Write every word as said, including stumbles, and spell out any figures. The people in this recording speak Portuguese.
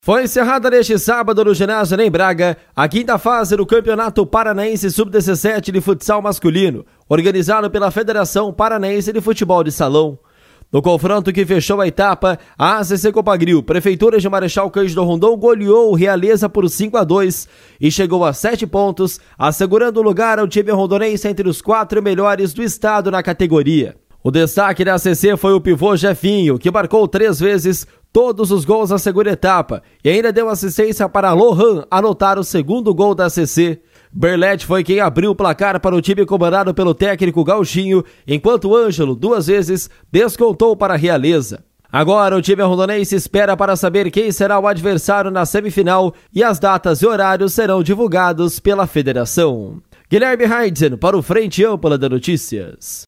Foi encerrada neste sábado no ginásio em Braga a quinta fase do Campeonato Paranaense sub dezessete de futsal masculino, organizado pela Federação Paranaense de Futebol de Salão. No confronto que fechou a etapa, a A C C Copagril, Prefeitura de Marechal Cândido Rondon, goleou o Realeza por cinco a dois e chegou a sete pontos, assegurando o lugar ao time rondonense entre os quatro melhores do estado na categoria. O destaque da A C C foi o pivô Jefinho, que marcou três vezes todos os gols na segunda etapa e ainda deu assistência para Lohan anotar o segundo gol da A C C. Berlete foi quem abriu o placar para o time comandado pelo técnico Gauchinho, enquanto Ângelo, duas vezes, descontou para a Realeza. Agora o time rondonense espera para saber quem será o adversário na semifinal e as datas e horários serão divulgados pela federação. Guilherme Heidzen para o Frente Ampla de Notícias.